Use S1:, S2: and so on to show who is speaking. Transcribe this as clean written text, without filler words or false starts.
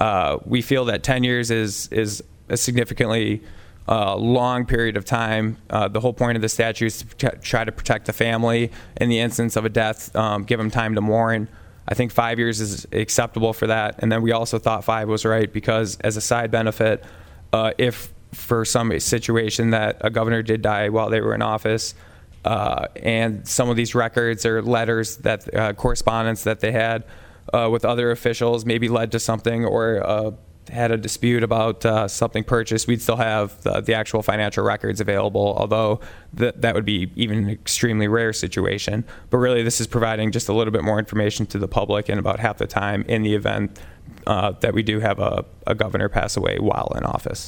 S1: We feel that 10 years is a significantly long period of time. The whole point of the statute is to try to protect the family in the instance of a death, give them time to mourn. I think 5 years is acceptable for that. And then we also thought 5 was right because as a side benefit, if for some situation that a governor did die while they were in office, and some of these records or letters that correspondence that they had with other officials maybe led to something or had a dispute about something purchased, we'd still have the actual financial records available, although that would be even an extremely rare situation. But really, this is providing just a little bit more information to the public in about half the time in the event that we do have a governor pass away while in office.